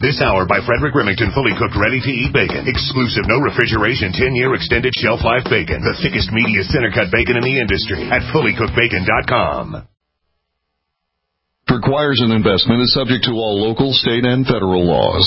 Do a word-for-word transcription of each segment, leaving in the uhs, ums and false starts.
This hour by Frederick Remington, fully cooked, ready-to-eat bacon. Exclusive, no refrigeration, ten-year extended shelf life bacon. The thickest, meatiest, center-cut bacon in the industry at fully cooked bacon dot com. Requires an investment is subject to all local, state, and federal laws.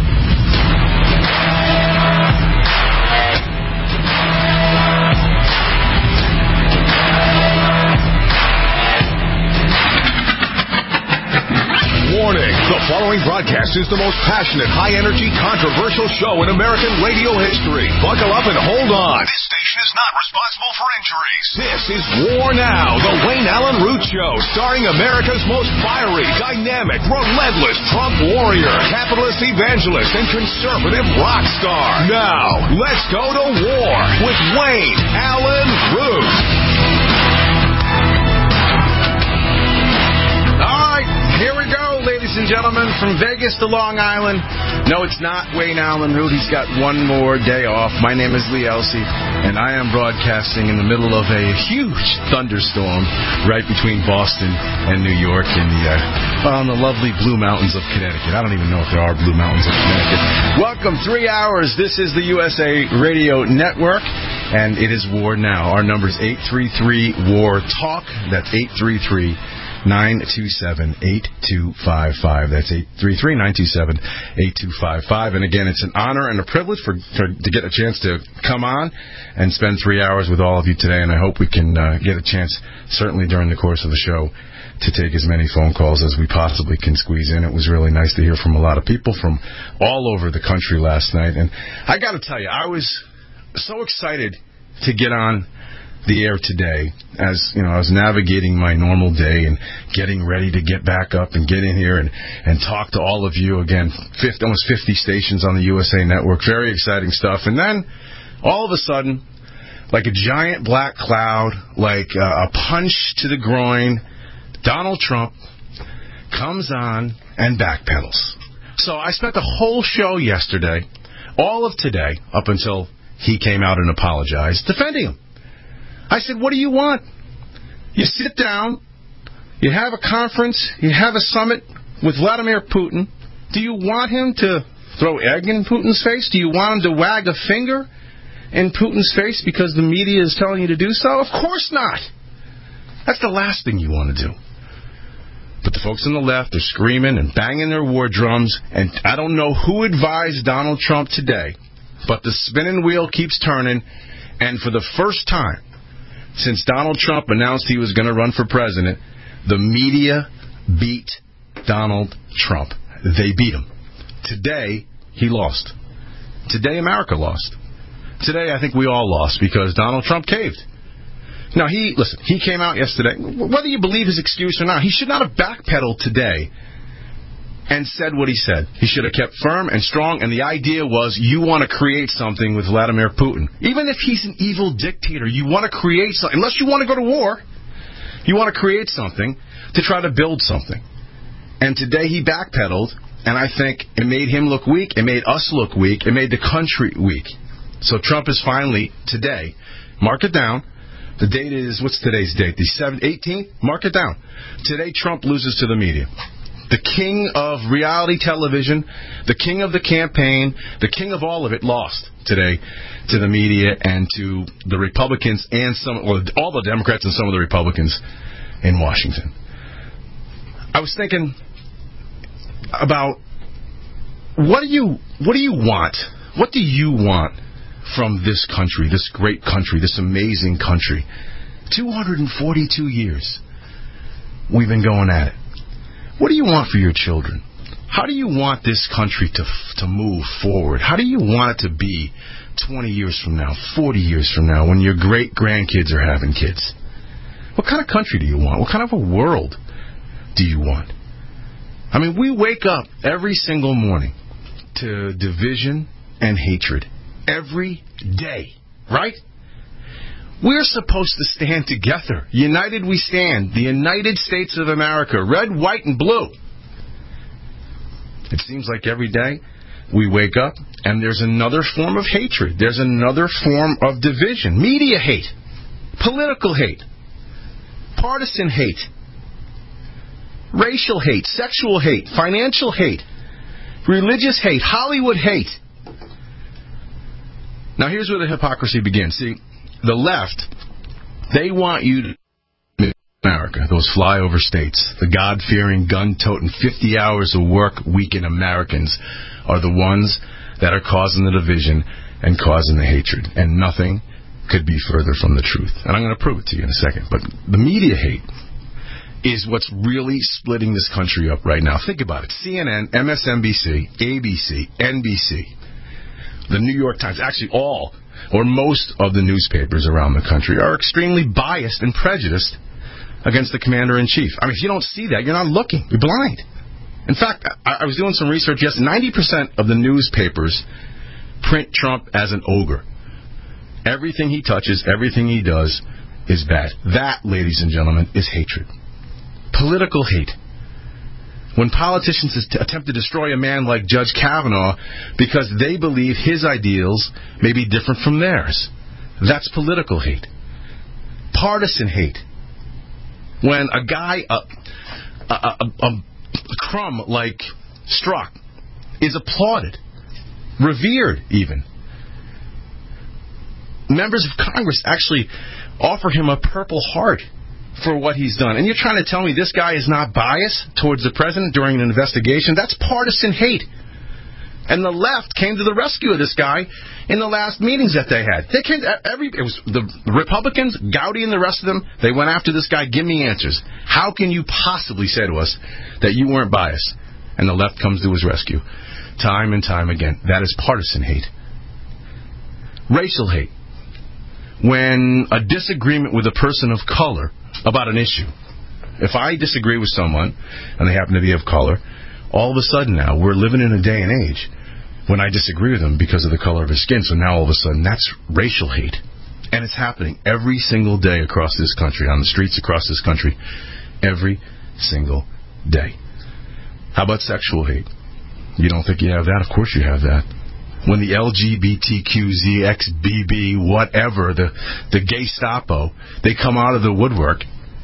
Warning, the following broadcast is the most passionate, high-energy, controversial show in American radio history. Buckle up and hold on. This station is not responsible for injuries. This is War Now, the Wayne Allen Root Show, starring America's most fiery, dynamic, relentless Trump warrior, capitalist evangelist, and conservative rock star. Now, let's go to war with Wayne Allen Root. Here we go, ladies and gentlemen, from Vegas to Long Island. No, it's not Wayne Allen Root. He's got one more day off. My name is Lee Elsey, and I am broadcasting in the middle of a huge thunderstorm right between Boston and New York in the, uh, well, in the lovely Blue Mountains of Connecticut. I don't even know if there are Blue Mountains of Connecticut. Welcome, three hours. This is the U S A Radio Network, and it is War Now. Our number is eight three three, W A R, TALK. That's eight three three, nine two seven, eight two five five. That's eight three three, nine two seven, eight two five five. And again, it's an honor and a privilege for, for to get a chance to come on and spend three hours with all of you today. And I hope we can uh, get a chance, certainly during the course of the show, to take as many phone calls as we possibly can squeeze in. It was really nice to hear from a lot of people from all over the country last night. And I got to tell you, I was so excited to get on the air today, as you know, I was navigating my normal day and getting ready to get back up and get in here and, and talk to all of you again. fifty, almost fifty stations on the U S A Network. Very exciting stuff. And then, all of a sudden, like a giant black cloud, like uh, a punch to the groin, Donald Trump comes on and backpedals. So I spent the whole show yesterday, all of today, up until he came out and apologized, defending him. I said, what do you want? You sit down, you have a conference, you have a summit with Vladimir Putin. Do you want him to throw egg in Putin's face? Do you want him to wag a finger in Putin's face because the media is telling you to do so? Of course not. That's the last thing you want to do. But the folks on the left are screaming and banging their war drums, and I don't know who advised Donald Trump today, but the spinning wheel keeps turning, and for the first time since Donald Trump announced he was going to run for president, the media beat Donald Trump. They beat him. Today, he lost. Today, America lost. Today, I think we all lost because Donald Trump caved. Now, he, listen, he came out yesterday. Whether you believe his excuse or not, he should not have backpedaled today and said what he said. He should have kept firm and strong, and the idea was you want to create something with Vladimir Putin. Even if he's an evil dictator, you want to create something. Unless you want to go to war, you want to create something to try to build something. And today he backpedaled, and I think it made him look weak. It made us look weak. It made the country weak. So Trump is finally, today, mark it down. The date is, what's today's date? The eighteenth? Mark it down. Today Trump loses to the media. The king of reality television, the king of the campaign, the king of all of it lost today to the media and to the Republicans and some, or all the Democrats and some of the Republicans in Washington. I was thinking about what do you what do you want? What do you want from this country, this great country, this amazing country? two hundred forty-two years we've been going at it. What do you want for your children? How do you want this country to to move forward? How do you want it to be twenty years from now, forty years from now, when your great-grandkids are having kids? What kind of country do you want? What kind of a world do you want? I mean, we wake up every single morning to division and hatred. Every day, right? We're supposed to stand together. United we stand. The United States of America. Red, white, and blue. It seems like every day we wake up and there's another form of hatred. There's another form of division. Media hate. Political hate. Partisan hate. Racial hate. Sexual hate. Financial hate. Religious hate, Hollywood hate. Now here's where the hypocrisy begins. See, the left, they want you to America, those flyover states, the God-fearing, gun-toting, fifty hours of work weekend Americans are the ones that are causing the division and causing the hatred. And nothing could be further from the truth. And I'm going to prove it to you in a second. But the media hate is what's really splitting this country up right now. Think about it. C N N, M S N B C, A B C, N B C, the New York Times, actually all or most of the newspapers around the country are extremely biased and prejudiced against the commander-in-chief. I mean, if you don't see that, you're not looking. You're blind. In fact, I, I was doing some research yesterday. ninety percent of the newspapers print Trump as an ogre. Everything he touches, everything he does is bad. That, ladies and gentlemen, is hatred. Political hate. When politicians attempt to destroy a man like Judge Kavanaugh because they believe his ideals may be different from theirs. That's political hate. Partisan hate. When a guy, a, a, a, a crumb like Strzok, is applauded, revered even. Members of Congress actually offer him a Purple Heart for what he's done. And you're trying to tell me this guy is not biased towards the president during an investigation? That's partisan hate. And the left came to the rescue of this guy in the last meetings that they had. They came to every it was the Republicans, Gowdy and the rest of them, they went after this guy, give me answers. How can you possibly say to us that you weren't biased? And the left comes to his rescue. Time and time again. That is partisan hate. Racial hate. When a disagreement with a person of color about an issue. If I disagree with someone, and they happen to be of color, all of a sudden now, we're living in a day and age when I disagree with him because of the color of his skin. So now all of a sudden, that's racial hate. And it's happening every single day across this country, on the streets across this country, every single day. How about sexual hate? You don't think you have that? Of course you have that. When the L G B T Q Z X B B, whatever, the, the Gestapo, they come out of the woodwork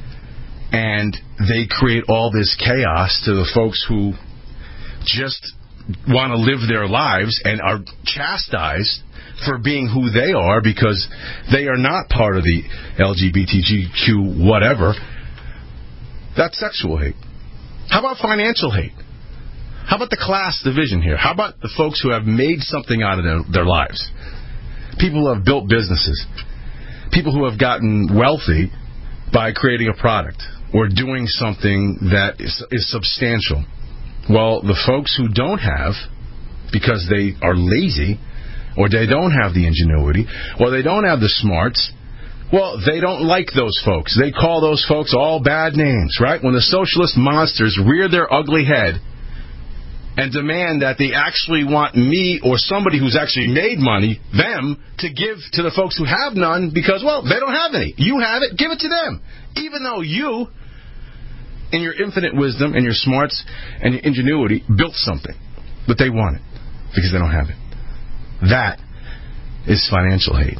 and they create all this chaos to the folks who just want to live their lives and are chastised for being who they are because they are not part of the L G B T Q whatever. That's sexual hate. How about financial hate? How about the class division here? How about the folks who have made something out of their, their lives? People who have built businesses. People who have gotten wealthy by creating a product or doing something that is, is substantial. Well, the folks who don't have, because they are lazy, or they don't have the ingenuity, or they don't have the smarts, well, they don't like those folks. They call those folks all bad names, right? When the socialist monsters rear their ugly head and demand that they actually want me or somebody who's actually made money, them, to give to the folks who have none because, well, they don't have any. You have it, give it to them. Even though you, in your infinite wisdom and your smarts and your ingenuity, built something. But they want it because they don't have it. That is financial hate.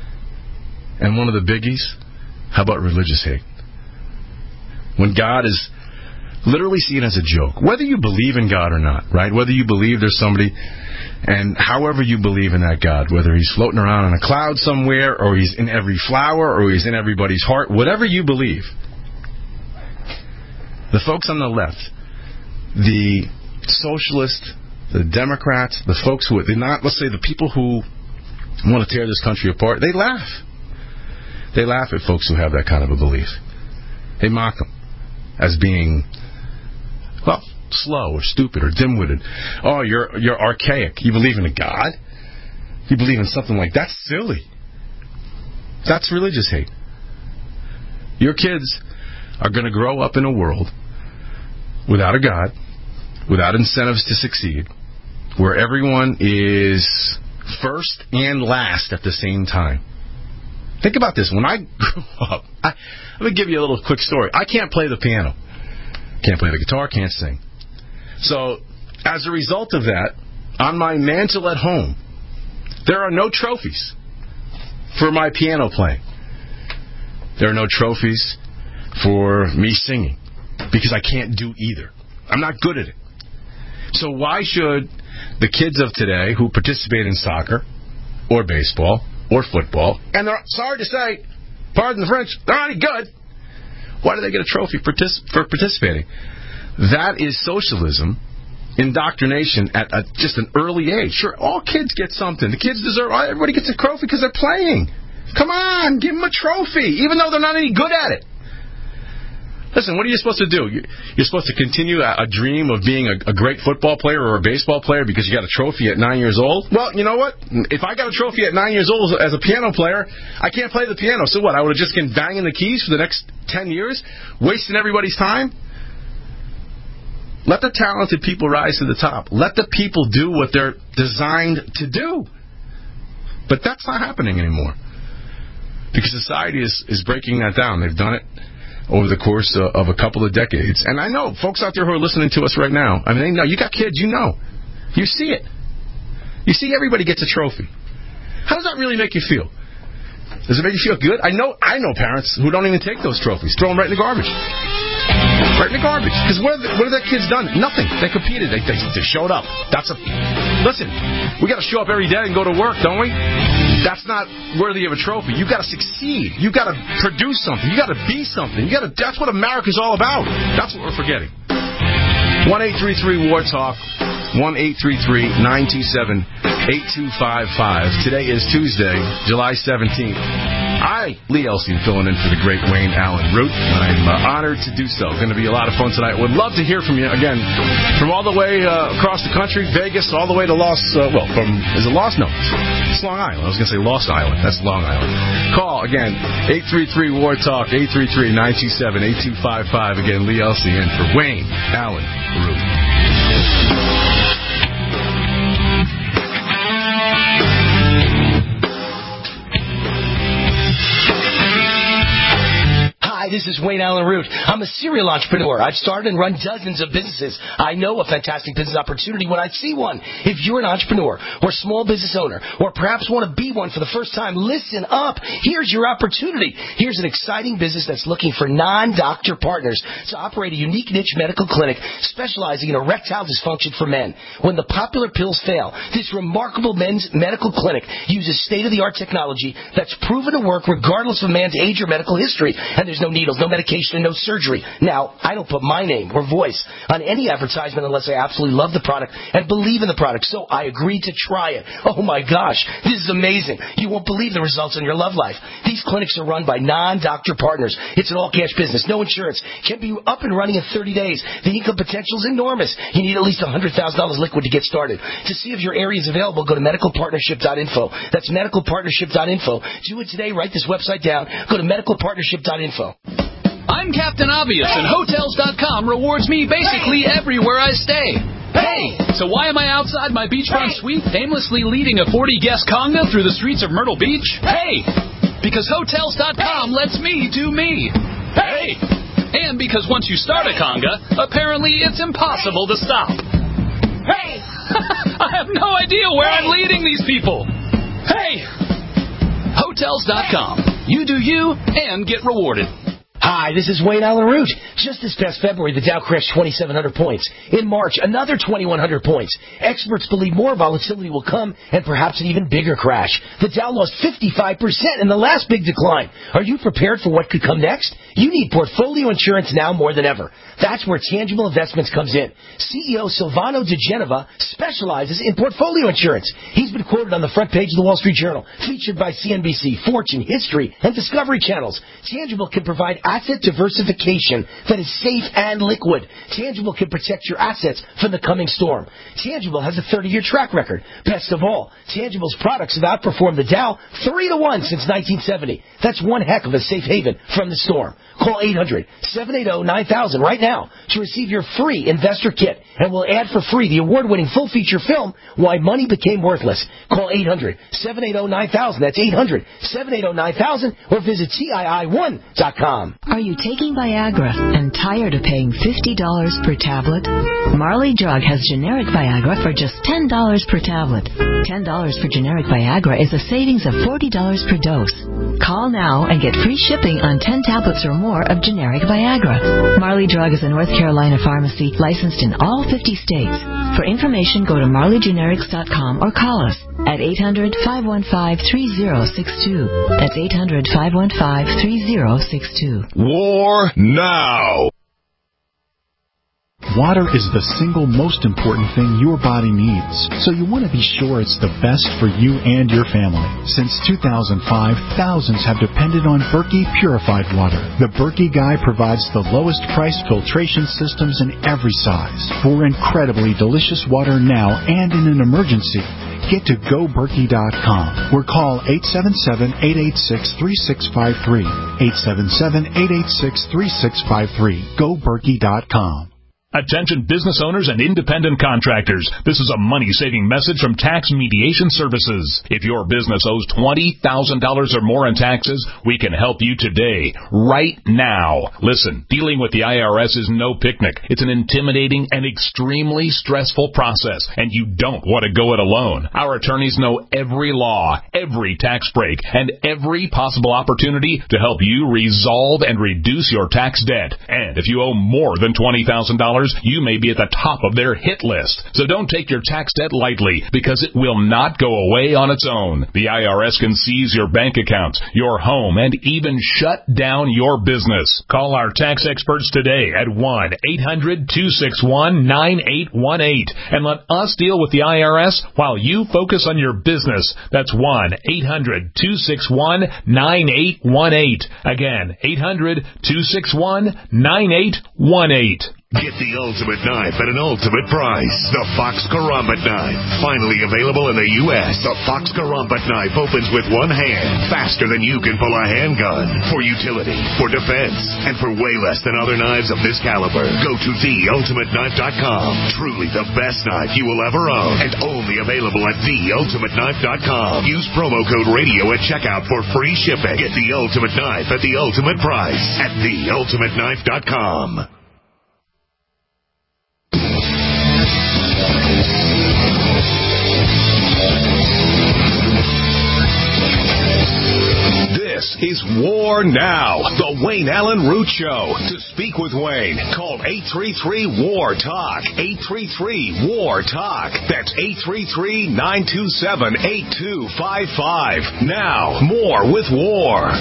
And one of the biggies, how about religious hate? When God is literally seen as a joke, whether you believe in God or not, right? Whether you believe there's somebody, and however you believe in that God, whether he's floating around on a cloud somewhere, or he's in every flower, or he's in everybody's heart, whatever you believe, the folks on the left, the socialists, the Democrats, the folks who, they're not, let's say the people who want to tear this country apart, they laugh. They laugh at folks who have that kind of a belief. They mock them as being, well, slow or stupid or dim-witted. Oh, you're you're archaic. You believe in a God? You believe in something like that? That's silly. That's religious hate. Your kids are going to grow up in a world without a God, without incentives to succeed, where everyone is first and last at the same time. Think about this. When I grew up, I, let me give you a little quick story. I can't play the piano. Can't play the guitar, can't sing. So, as a result of that, on my mantle at home, there are no trophies for my piano playing. There are no trophies for me singing, because I can't do either. I'm not good at it. So why should the kids of today who participate in soccer or baseball or football, and they're sorry to say, pardon the French, they're not any good, why do they get a trophy for participating? That is socialism, indoctrination at a, just an early age. Sure, all kids get something. The kids deserve, everybody gets a trophy because they're playing. Come on, give them a trophy, even though they're not any good at it. Listen, what are you supposed to do? You're supposed to continue a, a dream of being a, a great football player or a baseball player because you got a trophy at nine years old? Well, you know what? If I got a trophy at nine years old as a piano player, I can't play the piano. So what? I would have just been banging the keys for the next ten years, wasting everybody's time? Let the talented people rise to the top. Let the people do what they're designed to do. But that's not happening anymore. Because society is, is breaking that down. They've done it over the course uh, of a couple of decades. And I know folks out there who are listening to us right now, I mean, they know. You got kids, you know. You see it. You see everybody gets a trophy. How does that really make you feel? Does it make you feel good? I know I know parents who don't even take those trophies. Throw them right in the garbage. Right in the garbage. Because what, what have their kids done? Nothing. They competed. They, they, they showed up. That's a... Listen, we got to show up every day and go to work, don't we? That's not worthy of a trophy. You got to succeed. You got to produce something. You got to be something. You got to. That's what America's all about. That's what we're forgetting. One eight three three War Talk. One eight three three nine two seven eight two five five. Today is Tuesday, July seventeenth. I, Lee Elsey, filling in for the great Wayne Allen Root. I'm uh, honored to do so. Going to be a lot of fun tonight. Would love to hear from you again, from all the way uh, across the country, Vegas, all the way to Lost. Uh, well, from is it Lost? No, it's Long Island. I was going to say Lost Island. That's Long Island. Call again, eight three three War Talk, eight three three nine two seven eight two five five. Again, Lee Elsey in for Wayne Allen Root. This is Wayne Allen Root. I'm a serial entrepreneur. I've started and run dozens of businesses. I know a fantastic business opportunity when I see one. If you're an entrepreneur or small business owner or perhaps want to be one for the first time, listen up. Here's your opportunity. Here's an exciting business that's looking for non-doctor partners to operate a unique niche medical clinic specializing in erectile dysfunction for men. When the popular pills fail, this remarkable men's medical clinic uses state-of-the-art technology that's proven to work regardless of a man's age or medical history. And there's no needles, no medication, and no surgery. Now, I don't put my name or voice on any advertisement unless I absolutely love the product and believe in the product. So I agreed to try it. Oh my gosh, this is amazing. You won't believe the results in your love life. These clinics are run by non-doctor partners. It's an all-cash business, no insurance. Can be up and running in thirty days. The income potential is enormous. You need at least one hundred thousand dollars liquid to get started. To see if your area is available, go to medical partnership dot info. That's medical partnership dot info. Do it today. Write this website down. Go to medical partnership dot info. I'm Captain Obvious, and Hotels dot com rewards me basically everywhere I stay. Hey! So why am I outside my beachfront suite aimlessly leading a forty-guest conga through the streets of Myrtle Beach? Hey! Because Hotels dot com lets me do me. Hey! And because once you start a conga, apparently it's impossible to stop. Hey! I have no idea where I'm leading these people. Hey! Hotels dot com. You do you and get rewarded. Hi, this is Wayne Allen Root. Just this past February, the Dow crashed twenty-seven hundred points. In March, another twenty-one hundred points. Experts believe more volatility will come and perhaps an even bigger crash. The Dow lost fifty-five percent in the last big decline. Are you prepared for what could come next? You need portfolio insurance now more than ever. That's where Tangible Investments comes in. C E O Silvano De Genova specializes in portfolio insurance. He's been quoted on the front page of the Wall Street Journal, featured by C N B C, Fortune, History, and Discovery channels. Tangible can provide asset diversification that is safe and liquid. Tangible can protect your assets from the coming storm. Tangible has a thirty-year track record. Best of all, Tangible's products have outperformed the Dow three to one since nineteen seventy. That's one heck of a safe haven from the storm. Call eight hundred seven eight zero nine thousand right now to receive your free investor kit, and we'll add for free the award-winning full-feature film, Why Money Became Worthless. Call eight hundred seven eight zero nine thousand. That's eight hundred seven eight zero nine thousand, or visit T I I one dot com. Are you taking Viagra and tired of paying fifty dollars per tablet? Marley Drug has generic Viagra for just ten dollars per tablet. ten dollars for generic Viagra is a savings of forty dollars per dose. Call now and get free shipping on ten tablets or more of generic Viagra. Marley Drug is a North Carolina pharmacy licensed in all fifty states. For information, go to marley generics dot com or call us at eight hundred, five one five, three zero six two. That's eight hundred, five one five, three zero six two. War now. Water is the single most important thing your body needs, so you want to be sure it's the best for you and your family. Since two thousand five, thousands have depended on Berkey purified water. The Berkey Guy provides the lowest price filtration systems in every size for incredibly delicious water now and in an emergency. Get to go berkey dot com or call eight seven seven, eight eight six, three six five three. eight seven seven, eight eight six, three six five three. go berkey dot com. Attention business owners and independent contractors. This is a money-saving message from Tax Mediation Services. If your business owes twenty thousand dollars or more in taxes, we can help you today, right now. Listen, dealing with the I R S is no picnic. It's an intimidating and extremely stressful process, and you don't want to go it alone. Our attorneys know every law, every tax break, and every possible opportunity to help you resolve and reduce your tax debt. And if you owe more than twenty thousand dollars, you may be at the top of their hit list. So don't take your tax debt lightly, because it will not go away on its own. The I R S can seize your bank accounts, your home, and even shut down your business. Call our tax experts today at one eight hundred, two six one, nine eight one eight and let us deal with the I R S while you focus on your business. That's one eight hundred, two six one, nine eight one eight. Again, eight hundred, two six one, nine eight one eight. Get the ultimate knife at an ultimate price. The Fox Karambit knife. Finally available in the U S The Fox Karambit knife opens with one hand, faster than you can pull a handgun. For utility, for defense, and for way less than other knives of this caliber. Go to the ultimate knife dot com. Truly the best knife you will ever own, and only available at the ultimate knife dot com. Use promo code radio at checkout for free shipping. Get the ultimate knife at the ultimate price at the ultimate knife dot com. This is War Now, the Wayne Allen Root Show. To speak with Wayne, call eight three three, W A R, TALK. eight three three, W A R, TALK. That's eight three three, nine two seven, eight two five five. Now, more with War.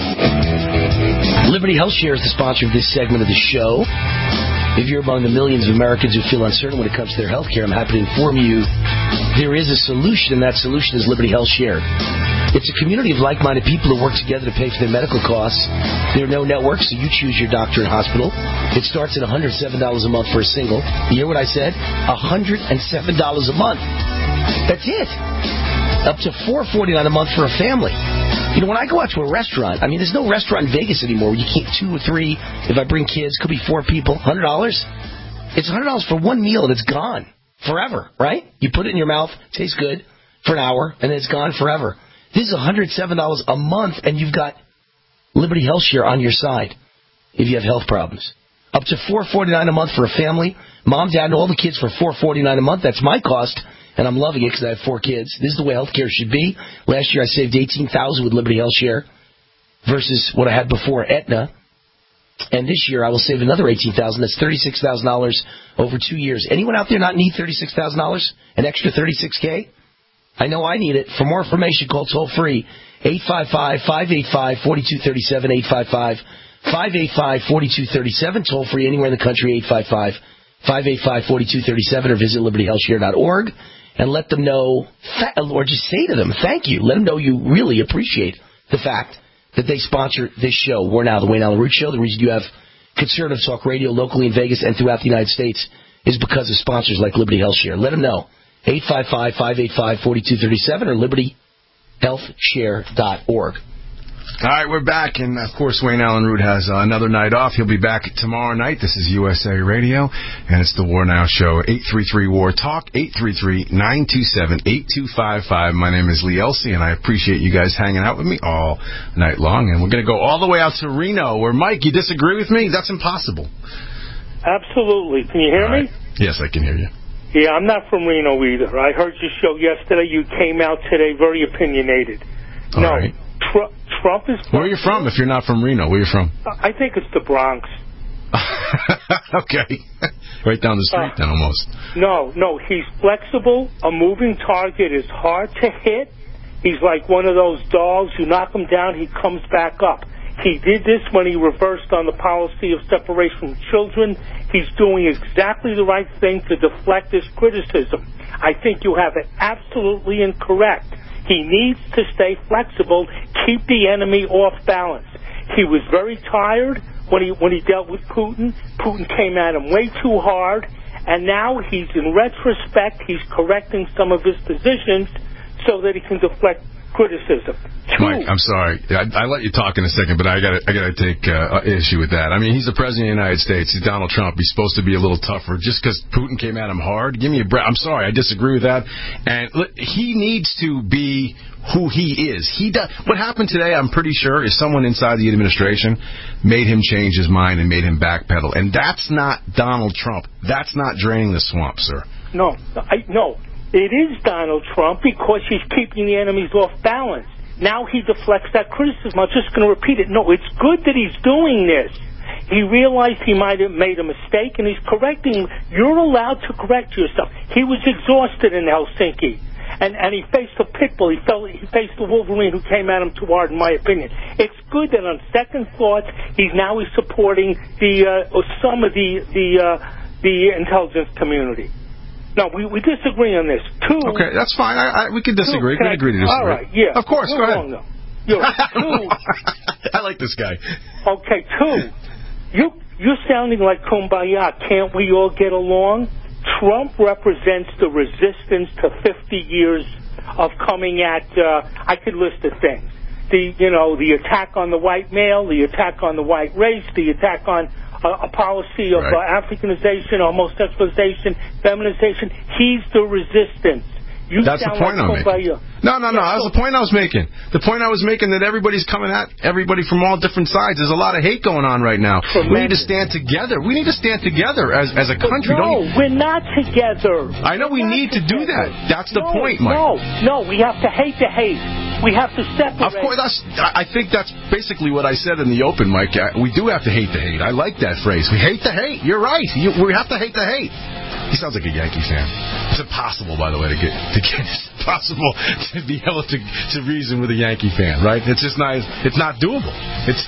Liberty Health Share is the sponsor of this segment of the show. If you're among the millions of Americans who feel uncertain when it comes to their health care, I'm happy to inform you there is a solution, and that solution is Liberty Health Share. It's a community of like-minded people who work together to pay for their medical costs. There are no networks, so you choose your doctor and hospital. It starts at one hundred seven dollars a month for a single. You hear what I said? one hundred seven dollars a month. That's it. Up to four hundred forty-nine dollars a month for a family. You know, when I go out to a restaurant, I mean, there's no restaurant in Vegas anymore where you keep two or three. If I bring kids, could be four people, one hundred dollars. It's one hundred dollars for one meal, and it's gone forever, right? You put it in your mouth, tastes good for an hour, and then it's gone forever. This is one hundred seven dollars a month, and you've got Liberty Health Share on your side if you have health problems. Up to four hundred forty-nine dollars a month for a family. Mom, dad, and all the kids for four hundred forty-nine dollars a month. That's my cost, and I'm loving it because I have four kids. This is the way health care should be. Last year I saved eighteen thousand dollars with Liberty Health Share versus what I had before, Aetna. And this year I will save another eighteen thousand dollars. That's thirty-six thousand dollars over two years. Anyone out there not need thirty-six thousand dollars? An extra thirty-six thousand dollars? I know I need it. For more information, call toll-free eight five five, five eight five, four two three seven, eight five five, five eight five, four two three seven. Toll-free anywhere in the country, eight five five, five eight five, four two three seven, or visit liberty health share dot org and let them know, or just say to them, thank you. Let them know you really appreciate the fact that they sponsor this show. We're now the Wayne Allen Root Show. The reason you have conservative talk radio locally in Vegas and throughout the United States is because of sponsors like Liberty Health Share. Let them know. eight five five, five eight five, four two three seven or liberty health share dot org. All right, we're back, and of course, Wayne Allen Root has uh, another night off. He'll be back tomorrow night. This is U S A Radio, and it's the War Now Show. eight three three war talk, eight three three, nine two seven, eight two five five. My name is Lee Elsey, and I appreciate you guys hanging out with me all night long. And we're going to go all the way out to Reno, where, Mike, you disagree with me? That's impossible. Absolutely. Can you hear right. me? Yes, I can hear you. Yeah, I'm not from Reno either. I heard your show yesterday. You came out today very opinionated. All no, right. Tr- Trump is... Where are you from if you're not from Reno? Where are you from? I think it's the Bronx. Okay. Right down the street, uh, then, almost. No, no, he's flexible. A moving target is hard to hit. He's like one of those dolls. You knock him down, he comes back up. He did this when he reversed on the policy of separation from children. He's doing exactly the right thing to deflect this criticism. I think you have it absolutely incorrect. He needs to stay flexible, keep the enemy off balance. He was very tired when he when he dealt with Putin. Putin came at him way too hard, and now he's, in retrospect, he's correcting some of his positions so that he can deflect criticism. Two. Mike, I'm sorry. I, I let you talk in a second, but I got I got to take uh, issue with that. I mean, he's the president of the United States. He's Donald Trump. He's supposed to be a little tougher. Just because Putin came at him hard, give me a break. I'm sorry. I disagree with that. And look, he needs to be who he is. He does. What happened today, I'm pretty sure, is someone inside the administration made him change his mind and made him backpedal. And that's not Donald Trump. That's not draining the swamp, sir. No, I no. It is Donald Trump because he's keeping the enemies off balance. Now he deflects that criticism. I'm just going to repeat it. No, it's good that he's doing this. He realized he might have made a mistake, and he's correcting. You're allowed to correct yourself. He was exhausted in Helsinki, and, and he faced a pit bull. He, felt, he faced the Wolverine who came at him too hard, in my opinion. It's good that on second thoughts, he's now he's supporting the uh, or some of the the uh, the intelligence community. No, we, we disagree on this. Two. Okay, that's fine. I, I, we can disagree. Two, we can agree to disagree. All right, yeah. Of course, You're go ahead. Wrong, though. You're two. I like this guy. Okay, two. You, you're sounding like Kumbaya. Can't we all get along? Trump represents the resistance to fifty years of coming at, uh, I could list the things. The, you know, the attack on the white male, the attack on the white race, the attack on uh, a policy of right. uh, Africanization, homosexualization, feminization. He's the resistance. You That's the point like I'm making. No, no, no. Yeah, That's so, the point I was making. The point I was making that everybody's coming at everybody from all different sides. There's a lot of hate going on right now. Tremendous. We need to stand together. We need to stand together as as a country. No, Don't you... we're not together. I know we we're need to together. do that. That's the no, point, Mike. No, no, we have to hate the hate. We have to separate. Of course, that's, I think that's basically what I said in the open, Mike. We do have to hate the hate. I like that phrase. We hate the hate. You're right. You, we have to hate the hate. He sounds like a Yankee fan. It's impossible, by the way, to get to get it's impossible to be able to to reason with a Yankee fan, right? It's just not it's not doable. It's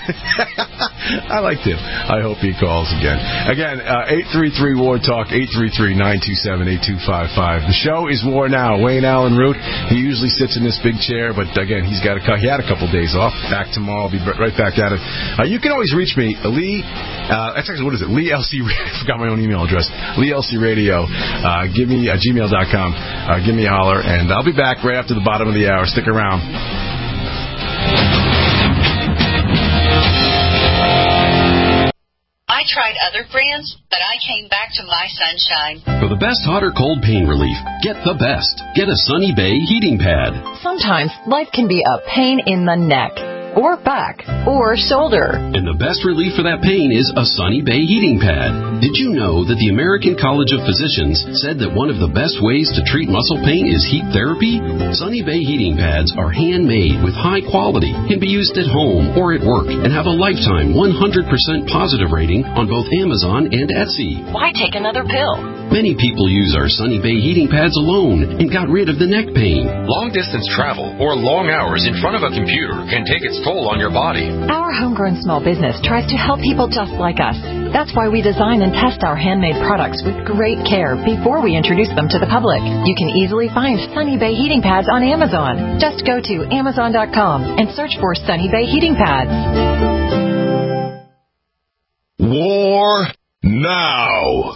I liked him. I hope he calls again. Again, uh, eight three three war talk, eight three three, nine two seven, eight two five five. The show is War Now. Wayne Allen Root. He usually sits in this big chair, but again, he's got a he had a couple days off. Back tomorrow. I'll be right back at it. Uh, you can always reach me, Lee. Uh, actually, what is it? Lee L C. I forgot my own email address. Lee L C Radio. Uh, give me uh, gmail dot com. Uh, give me a holler, and I'll be back right after the bottom of the hour. Stick around. I tried other brands, but I came back to My Sunshine. For the best hot or cold pain relief, get the best. Get a Sunny Bay heating pad. Sometimes life can be a pain in the neck, or back, or shoulder. And the best relief for that pain is a Sunny Bay heating pad. Did you know that the American College of Physicians said that one of the best ways to treat muscle pain is heat therapy? Sunny Bay heating pads are handmade with high quality, can be used at home or at work, and have a lifetime one hundred percent positive rating on both Amazon and Etsy. Why take another pill? Many people use our Sunny Bay heating pads alone and got rid of the neck pain. Long-distance travel or long hours in front of a computer can take its toll on your body. Our homegrown small business tries to help people just like us. That's why we design and test our handmade products with great care before we introduce them to the public. You can easily find Sunny Bay heating pads on Amazon. Just go to amazon dot com and search for Sunny Bay heating pads. War Now.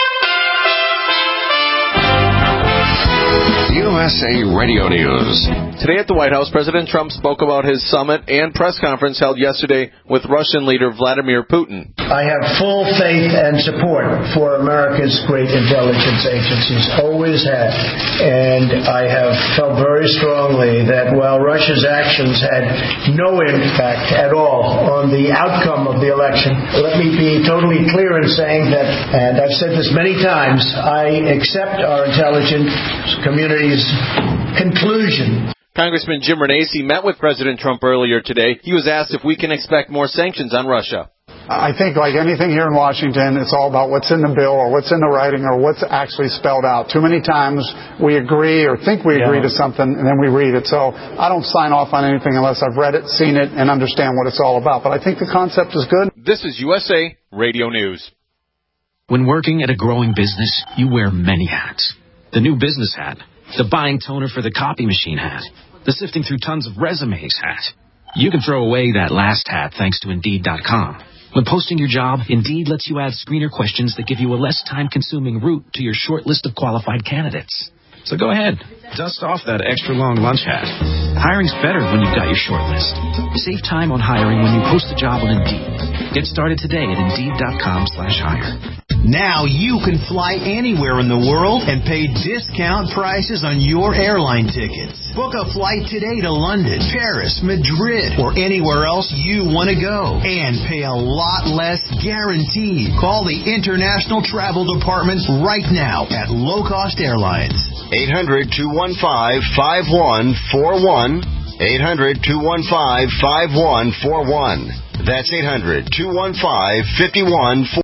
U S A Radio News. Today at the White House, President Trump spoke about his summit and press conference held yesterday with Russian leader Vladimir Putin. I have full faith and support for America's great intelligence agencies, always had. And I have felt very strongly that while Russia's actions had no impact at all on the outcome of the election, let me be totally clear in saying that, and I've said this many times, I accept our intelligence community's conclusion. Congressman Jim Renacci met with President Trump earlier today. He was asked if we can expect more sanctions on Russia. I think like anything here in Washington, it's all about what's in the bill or what's in the writing or what's actually spelled out. Too many times we agree or think we agree yeah. to something and then we read it. So I don't sign off on anything unless I've read it, seen it, and understand what it's all about. But I think the concept is good. This is U S A Radio News. When working at a growing business, you wear many hats. The new business hat, the buying toner for the copy machine hat, the sifting through tons of resumes hat. You can throw away that last hat thanks to Indeed dot com. When posting your job, Indeed lets you add screener questions that give you a less time-consuming route to your short list of qualified candidates. So go ahead, dust off that extra long lunch hat. Hiring's better when you've got your short list. Save time on hiring when you post a job on Indeed. Get started today at Indeed dot com slash hire. Now you can fly anywhere in the world and pay discount prices on your airline tickets. Book a flight today to London, Paris, Madrid, or anywhere else you want to go. And pay a lot less guaranteed. Call the International Travel Department right now at Low Cost Airlines. eight hundred, two one five, five one four one. eight hundred, two one five, five one four one. That's eight hundred, two one five, five one four one.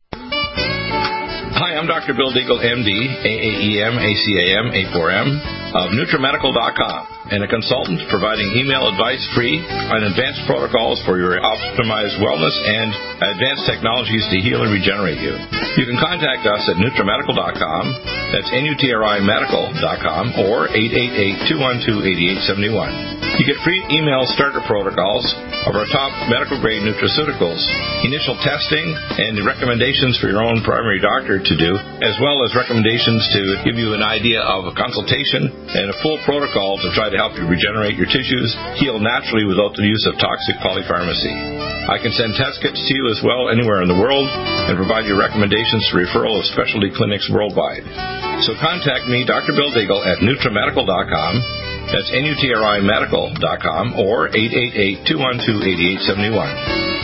Hi, I'm Doctor Bill Deagle, M D, A A E M, A C A M, A four M, of NutriMedical dot com, and a consultant providing email advice free on advanced protocols for your optimized wellness and advanced technologies to heal and regenerate you. You can contact us at NutriMedical dot com, that's N U T R I Medical dot com, or eight eight eight, two one two, eight eight seven one. You get free email starter protocols of our top medical-grade nutraceuticals, initial testing, and recommendations for your own primary doctor to do, as well as recommendations to give you an idea of a consultation and a full protocol to try to help you regenerate your tissues, heal naturally without the use of toxic polypharmacy. I can send test kits to you as well anywhere in the world and provide you recommendations for referral of specialty clinics worldwide. So contact me, Doctor Bill Deagle, at NutriMedical dot com. That's N U T R I Medical dot com or eight eight eight, two one two, eight eight seven one.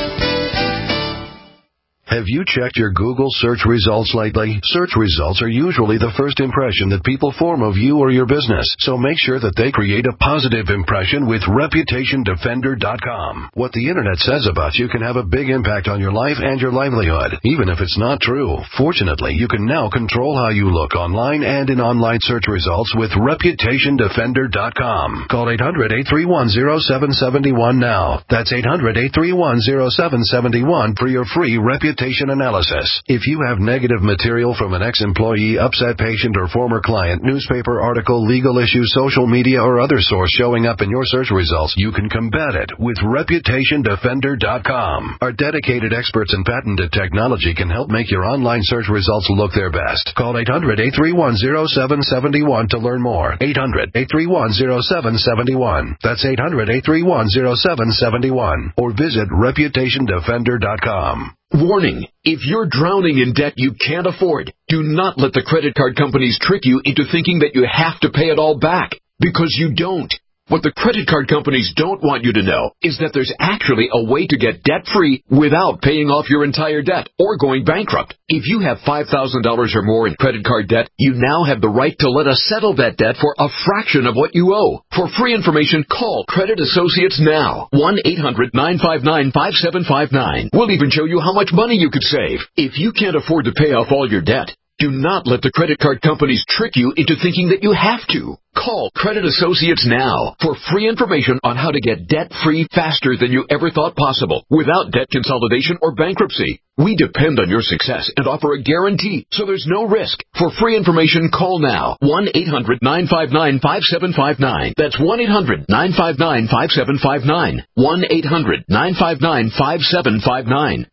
Have you checked your Google search results lately? Search results are usually the first impression that people form of you or your business, so make sure that they create a positive impression with Reputation Defender dot com. What the Internet says about you can have a big impact on your life and your livelihood, even if it's not true. Fortunately, you can now control how you look online and in online search results with Reputation Defender dot com. Call eight hundred, eight three one, zero seven seven one now. That's eight hundred, eight three one, zero seven seven one for your free reputation analysis. If you have negative material from an ex-employee, upset patient, or former client, newspaper article, legal issue, social media, or other source showing up in your search results, you can combat it with Reputation Defender dot com. Our dedicated experts in patented technology can help make your online search results look their best. Call eight hundred, eight three one, zero seven seven one to learn more. eight hundred, eight three one, zero seven seven one. That's eight hundred, eight three one, zero seven seven one. Or visit Reputation Defender dot com. Warning, if you're drowning in debt you can't afford, do not let the credit card companies trick you into thinking that you have to pay it all back, because you don't. What the credit card companies don't want you to know is that there's actually a way to get debt-free without paying off your entire debt or going bankrupt. If you have five thousand dollars or more in credit card debt, you now have the right to let us settle that debt for a fraction of what you owe. For free information, call Credit Associates now. one eight hundred, nine five nine, five seven five nine. We'll even show you how much money you could save. If you can't afford to pay off all your debt, do not let the credit card companies trick you into thinking that you have to. Call Credit Associates now for free information on how to get debt-free faster than you ever thought possible without debt consolidation or bankruptcy. We depend on your success and offer a guarantee, so there's no risk. For free information, call now. one eight hundred, nine five nine, five seven five nine. That's one eight hundred, nine five nine, five seven five nine. one eight hundred, nine five nine, five seven five nine.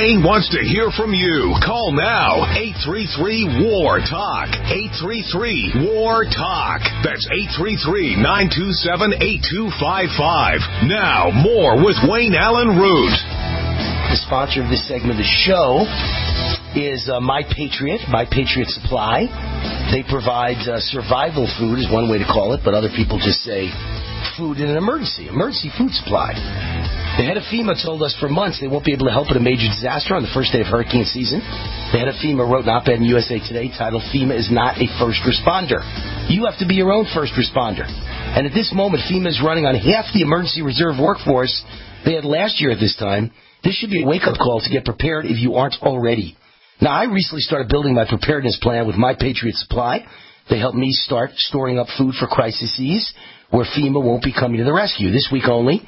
Wayne wants to hear from you. Call now. eight three three, W A R, TALK. eight three three, W A R, TALK. That's eight three three, nine two seven, eight two five five. Now, more with Wayne Allen Root. The sponsor of this segment of the show is uh, My Patriot, My Patriot Supply. They provide uh, survival food is one way to call it, but other people just say food in an emergency, emergency food supply. The head of FEMA told us for months they won't be able to help in a major disaster on the first day of hurricane season. The head of FEMA wrote an op-ed in U S A Today titled, FEMA is not a first responder. You have to be your own first responder. And at this moment, FEMA is running on half the emergency reserve workforce they had last year at this time. This should be a wake-up call to get prepared if you aren't already. Now, I recently started building my preparedness plan with My Patriot Supply. They helped me start storing up food for crises where FEMA won't be coming to the rescue. This week only,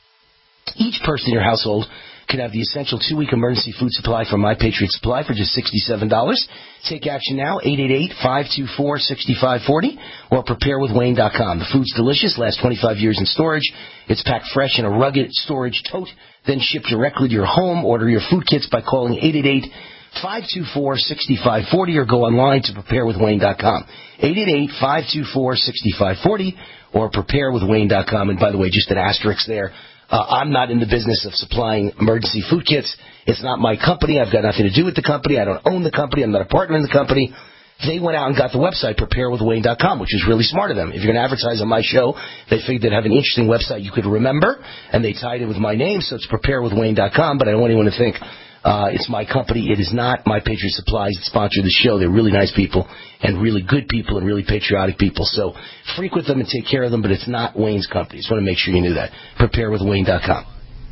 each person in your household can have the essential two-week emergency food supply from My Patriot Supply for just sixty-seven dollars. Take action now, eight eight eight, five two four, six five four zero, or prepare with wayne dot com. The food's delicious, lasts twenty-five years in storage. It's packed fresh in a rugged storage tote, then shipped directly to your home. Order your food kits by calling eight eight eight, five two four, six five four zero or go online to prepare with wayne dot com. eight eight eight, five two four, six five four zero or prepare with wayne dot com. And by the way, just an asterisk there. Uh, I'm not in the business of supplying emergency food kits. It's not my company. I've got nothing to do with the company. I don't own the company. I'm not a partner in the company. They went out and got the website, prepare with wayne dot com, which is really smart of them. If you're going to advertise on my show, they figured they'd have an interesting website you could remember, and they tied it with my name, so it's prepare with wayne dot com, but I don't want anyone to think uh, it's my company. It is not. My Patriot Supplies that sponsor the show. They're really nice people and really good people and really patriotic people. So frequent them and take care of them, but it's not Wayne's company. Just want to make sure you knew that. prepare with wayne dot com.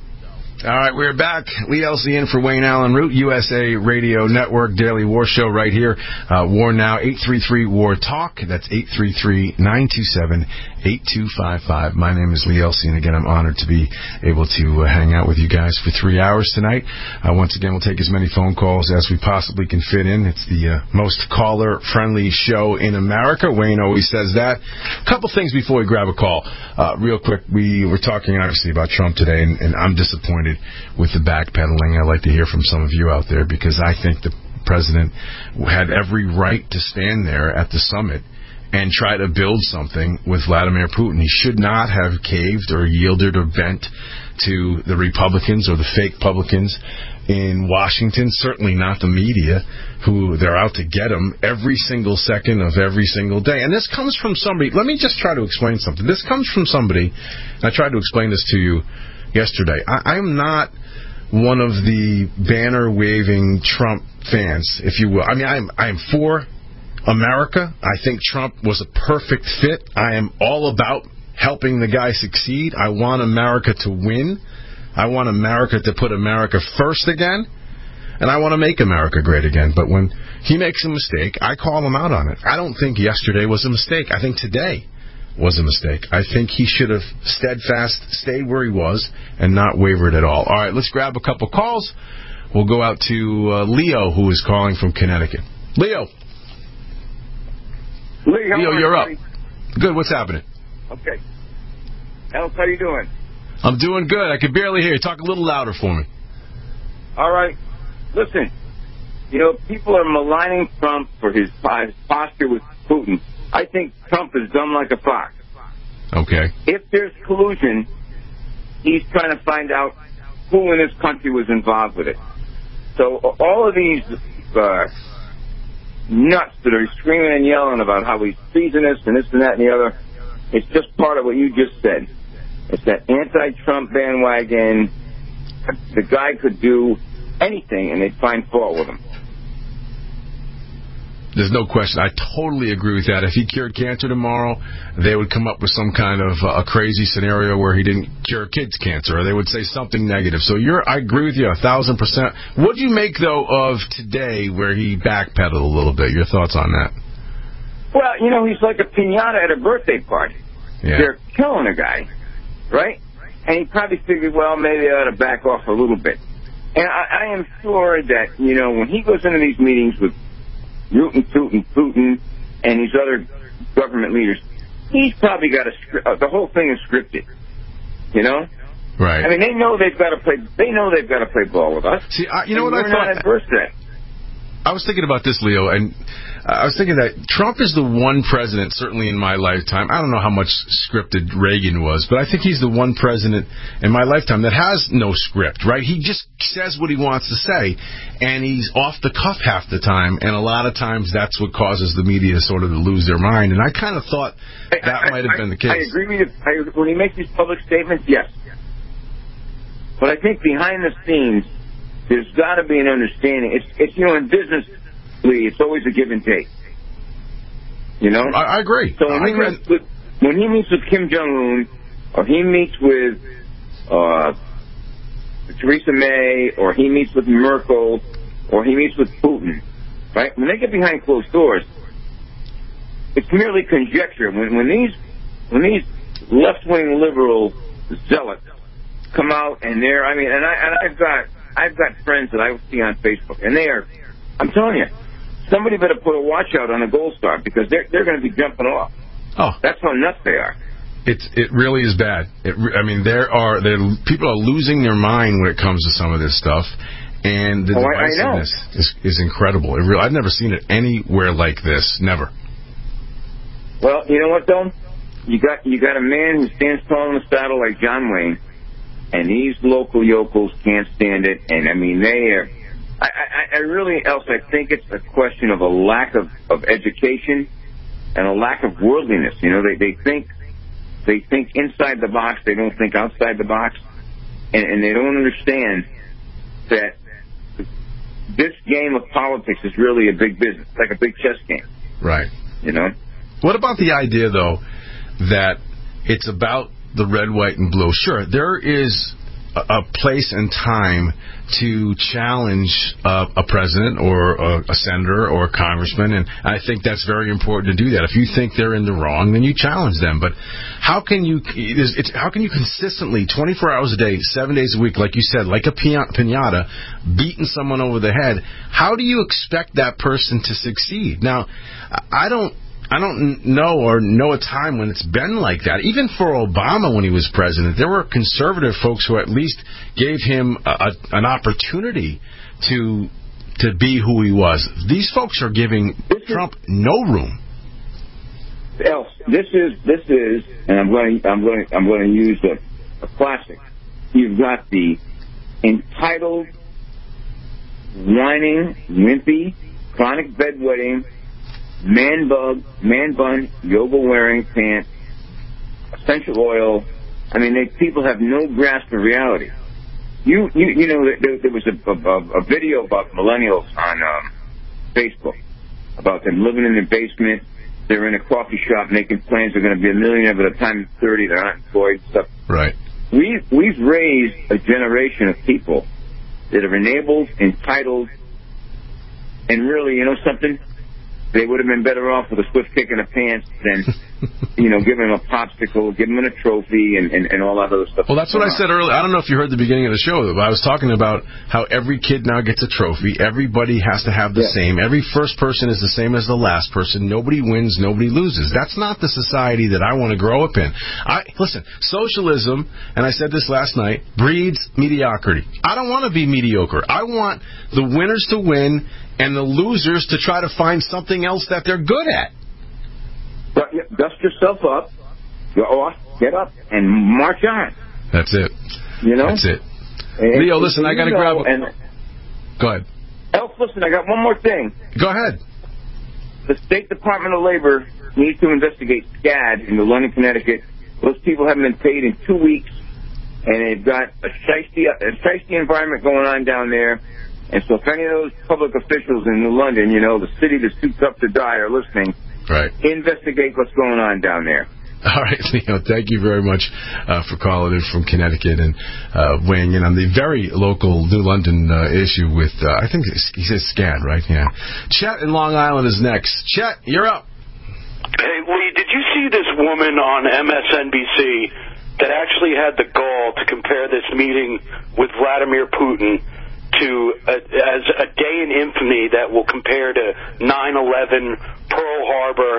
All right, we're back. Lee Elsey in for Wayne Allen Root, U S A Radio Network, Daily War Show right here. Uh, War Now, eight three three, W A R, TALK. That's eight three three, nine two seven, eight two five five. My name is Lee Elsey, and again, I'm honored to be able to uh, hang out with you guys for three hours tonight. Uh, once again, we'll take as many phone calls as we possibly can fit in. It's the uh, most caller-friendly show in America. Wayne always says that. A couple things before we grab a call. Uh, real quick, we were talking, obviously, about Trump today, and, and I'm disappointed with the backpedaling. I'd like to hear from some of you out there, because I think the president had every right to stand there at the summit and try to build something with Vladimir Putin. He should not have caved or yielded or bent to the Republicans or the fake publicans in Washington, certainly not the media, who they're out to get him every single second of every single day. And this comes from somebody, let me just try to explain something. This comes from somebody, and I tried to explain this to you yesterday. I, I'm not one of the banner-waving Trump fans, if you will. I mean, I'm I'm for America. I think Trump was a perfect fit. I am all about helping the guy succeed. I want America to win. I want America to put America first again. And I want to make America great again. But when he makes a mistake, I call him out on it. I don't think yesterday was a mistake. I think today was a mistake. I think he should have steadfast stayed where he was and not wavered at all. All right, let's grab a couple calls. We'll go out to uh, Leo, who is calling from Connecticut. Leo. Lee, how Leo, are you're you? up. Good. What's happening? Okay. Alex, how you doing? I'm doing good. I can barely hear you. Talk a little louder for me. All right. Listen, you know, people are maligning Trump for his, his posture with Putin. I think Trump is dumb like a fox. Okay. If there's collusion, he's trying to find out who in this country was involved with it. So all of these uh, nuts that are screaming and yelling about how he's treasonous and this and that and the other, it's just part of what you just said. It's that anti-Trump bandwagon. The guy could do anything, and they'd find fault with him. There's no question. I totally agree with that. If he cured cancer tomorrow, they would come up with some kind of uh, a crazy scenario where he didn't cure kids' cancer, or they would say something negative. So you're, I agree with you a thousand percent. What do you make, though, of today where he backpedaled a little bit? Your thoughts on that? Well, you know, he's like a piñata at a birthday party. Yeah. They're killing a guy, right? And he probably figured, well, maybe I ought to back off a little bit. And I, I am sure that, you know, when he goes into these meetings with Putin, Putin, Putin, and these other government leaders, he's probably got a script. Uh, the whole thing is scripted, you know? Right. I mean, they know they've got to play. They know they've got to play ball with us. See, I, you know what we're I thought? Not adverse to that. I was thinking about this, Leo, and I was thinking that Trump is the one president, certainly in my lifetime. I don't know how much scripted Reagan was, but I think he's the one president in my lifetime that has no script, right? He just says what he wants to say, and he's off the cuff half the time, and a lot of times that's what causes the media sort of to lose their mind. And I kind of thought that I, might have I, been the case. I agree with you. I, when he makes these public statements, yes. But I think behind the scenes, there's got to be an understanding. It's, it's you know, in business, Lee, it's always a give and take. You know? I, I agree. So when, I he agree. meets with, when he meets with Kim Jong-un, or he meets with uh, Theresa May, or he meets with Merkel, or he meets with Putin, right? When they get behind closed doors, it's merely conjecture. When, when these when these left-wing liberal zealots come out and they're, I mean, and, I, and I've got I've got friends that I see on Facebook, and they are, I'm telling you, somebody better put a watch out on a Gold Star because they're they're going to be jumping off. Oh, that's how nuts they are. It's it really is bad. It, I mean, there are there people are losing their mind when it comes to some of this stuff, and the oh, I, divisiveness I is is incredible. It really, I've never seen it anywhere like this. Never. Well, you know what though, you got you got a man who stands tall in the saddle like John Wayne. And these local yokels can't stand it. And, I mean, they are... I, I, I really, else, I think it's a question of a lack of, of education and a lack of worldliness. You know, they, they think they think inside the box. They don't think outside the box. And, and they don't understand that this game of politics is really a big business. It's like a big chess game. Right. You know? What about the idea, though, that it's about the red, white, and blue? Sure, there is a, a place and time to challenge uh, a president or a, a senator or a congressman, and I think that's very important to do that. If you think they're in the wrong, then you challenge them. But how can you it's, it's, how can you consistently, twenty-four hours a day, seven days a week, like you said, like a piñata, beating someone over the head? How do you expect that person to succeed? Now, I don't... I don't know or know a time when it's been like that. Even for Obama when he was president, there were conservative folks who at least gave him a, a, an opportunity to to be who he was. These folks are giving Trump no room. Else, this is this is, and I'm going I'm going I'm going to use a, a classic. You've got the entitled, whining, wimpy, chronic bedwetting, man bug, man bun, yoga wearing pants, essential oil. I mean, they, people have no grasp of reality. You, you, you know, there, there was a, a, a video about millennials on um, Facebook about them living in their basement. They're in a coffee shop making plans. They're going to be a millionaire by the time they're thirty. They're not employed. Stuff. Right. We've we've raised a generation of people that are enabled, entitled, and really, you know something. They would have been better off with a swift kick in the pants than, you know, giving them a popsicle, giving them a trophy, and, and, and all that other stuff. Well, that's what I said earlier. I don't know if you heard the beginning of the show, but I was talking about how every kid now gets a trophy. Everybody has to have the yeah. same. Every first person is the same as the last person. Nobody wins, nobody loses. That's not the society that I want to grow up in. I Listen, socialism, and I said this last night, breeds mediocrity. I don't want to be mediocre. I want the winners to win and the losers to try to find something else that they're good at. But dust yourself up, go off, get up, and march on. That's it. You know? That's it. And Leo, listen, I got to grab... And, go ahead. Elf, listen, I got one more thing. Go ahead. The State Department of Labor needs to investigate SCAD in London, Connecticut. Those people haven't been paid in two weeks, and they've got a shiesty, a shiesty environment going on down there. And so if any of those public officials in New London, you know, the city that's too tough to die, are listening, right, investigate what's going on down there. All right, Leo, thank you very much uh, for calling in from Connecticut and uh, weighing in on the very local New London uh, issue with, uh, I think he says SCAD, right? Yeah. Chet in Long Island is next. Chet, you're up. Hey, Lee, did you see this woman on M S N B C that actually had the gall to compare this meeting with Vladimir Putin to a, as a day in infamy that will compare to nine eleven, Pearl Harbor,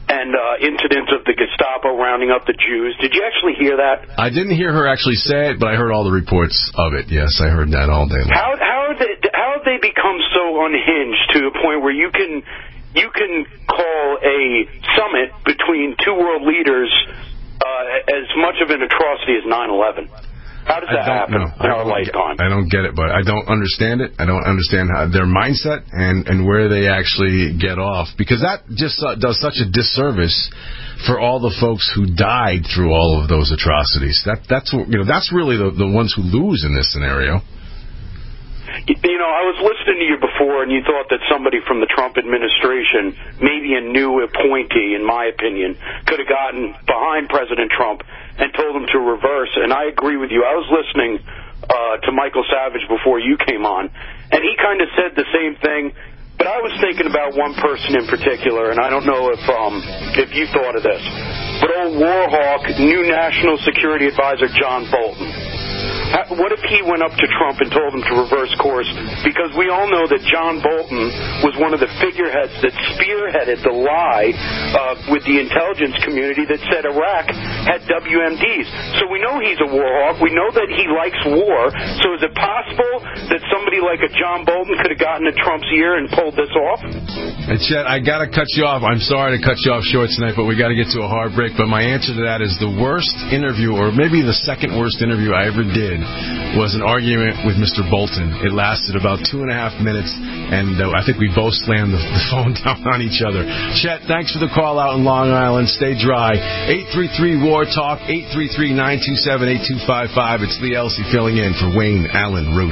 and uh, incidents of the Gestapo rounding up the Jews. Did you actually hear that? I didn't hear her actually say it, but I heard all the reports of it. Yes, I heard that all day long. How how have they, how have they become so unhinged to a point where you can you can call a summit between two world leaders uh, as much of an atrocity as nine eleven? How does that happen know. in our lifetime? I don't get it, but I don't understand it. I don't understand how, their mindset and, and where they actually get off, because that just uh, does such a disservice for all the folks who died through all of those atrocities. That that's you know that's really the the ones who lose in this scenario. You know, I was listening to you before, and you thought that somebody from the Trump administration, maybe a new appointee, in my opinion, could have gotten behind President Trump and told him to reverse. And I agree with you. I was listening uh, to Michael Savage before you came on, and he kind of said the same thing. But I was thinking about one person in particular, and I don't know if um, if you thought of this. But old war hawk, new National Security Advisor John Bolton. What if he went up to Trump and told him to reverse course? Because we all know that John Bolton was one of the figureheads that spearheaded the lie uh, with the intelligence community that said Iraq had W M Ds. So we know he's a war hawk. We know that he likes war. So is it possible that somebody like a John Bolton could have gotten to Trump's ear and pulled this off? And Chet, I got to cut you off. I'm sorry to cut you off short tonight, but we got to get to a hard break. But my answer to that is the worst interview, or maybe the second worst interview I ever did, was an argument with Mister Bolton. It lasted about two and a half minutes, and uh, I think we both slammed the, the phone down on each other. Chet, thanks for the call out in Long Island. Stay dry. eight three three war talk, eight three three, nine two seven, eight two five five. It's Lee Elsey filling in for Wayne Allen Root.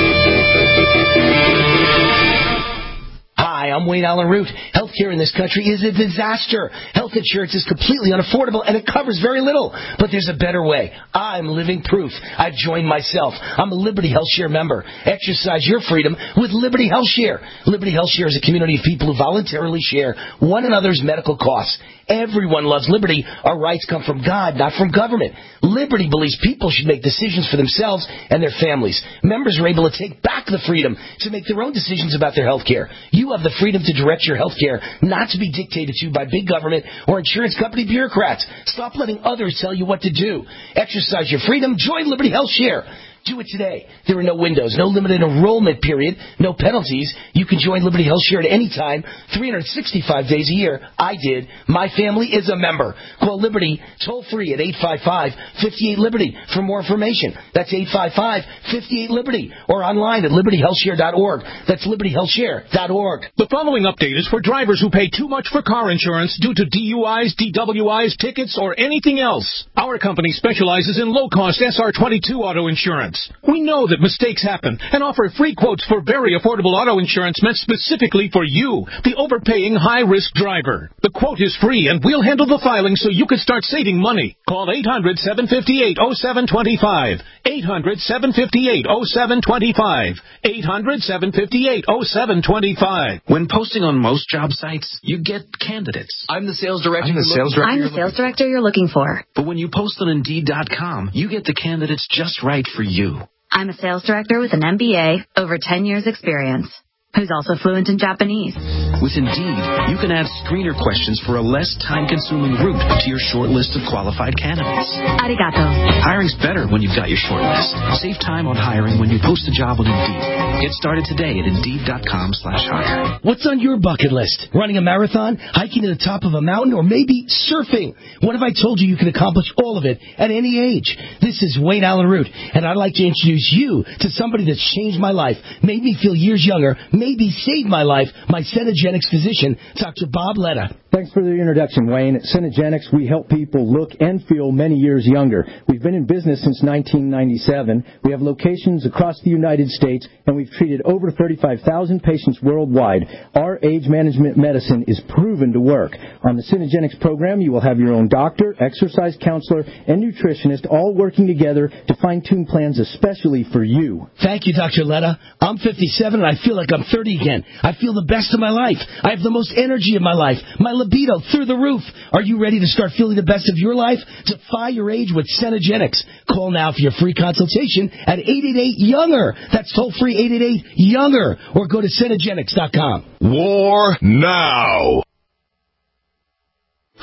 Hi, I'm Wayne Allen Root. Healthcare in this country is a disaster. Health insurance is completely unaffordable, and it covers very little. But there's a better way. I'm living proof. I've joined myself. I'm a Liberty Health Share member. Exercise your freedom with Liberty Health Share. Liberty Health Share is a community of people who voluntarily share one another's medical costs. Everyone loves liberty. Our rights come from God, not from government. Liberty believes people should make decisions for themselves and their families. Members are able to take back the freedom to make their own decisions about their health care. You have the freedom to direct your health care, not to be dictated to by big government or insurance company bureaucrats. Stop letting others tell you what to do. Exercise your freedom. Join Liberty Health Share. Do it today. There are no windows, no limited enrollment period, no penalties. You can join Liberty Health Share at any time, three hundred sixty-five days a year. I did. My family is a member. Call Liberty toll free at eight five five, five eight, Liberty for more information. That's eight five five, five eight, Liberty or online at liberty health share dot org. That's liberty health share dot org. The following update is for drivers who pay too much for car insurance due to D U Is, D W Is, tickets, or anything else. Our company specializes in low-cost S R twenty-two auto insurance. We know that mistakes happen and offer free quotes for very affordable auto insurance meant specifically for you, the overpaying high-risk driver. The quote is free, and we'll handle the filing so you can start saving money. Call eight hundred, seven five eight, oh seven two five. eight hundred, seven five eight, oh seven two five. eight hundred, seven five eight, oh seven two five. When posting on most job sites, you get candidates. I'm the sales director. I'm the sales director. I'm the sales director you're looking for. But when you post on Indeed dot com, you get the candidates just right for you. I'm a sales director with an M B A, over ten years experience, who's also fluent in Japanese. With Indeed, you can add screener questions for a less time-consuming route to your short list of qualified candidates. Arigato. Hiring's better when you've got your short list. Save time on hiring when you post a job on Indeed. Get started today at Indeed dot com slash hire. What's on your bucket list? Running a marathon, hiking to the top of a mountain, or maybe surfing? What if I told you you can accomplish all of it at any age? This is Wayne Allen Root, and I'd like to introduce you to somebody that's changed my life, made me feel years younger, maybe saved my life, my Cenegenics physician, Doctor Bob Letta. Thanks for the introduction, Wayne. At Cenegenics, we help people look and feel many years younger. We've been in business since nineteen ninety-seven. We have locations across the United States, and we've treated over thirty-five thousand patients worldwide. Our age management medicine is proven to work. On the Cenegenics program, you will have your own doctor, exercise counselor, and nutritionist all working together to fine-tune plans especially for you. Thank you, Doctor Letta. I'm fifty-seven, and I feel like I'm thirty again. I feel the best of my life. I have the most energy of my life. My libido through the roof. Are you ready to start feeling the best of your life? Defy your age with Cenegenics. Call now for your free consultation at eight eight eight, younger. That's toll free eight eight eight, younger. Or go to Cenegenics dot com. War now.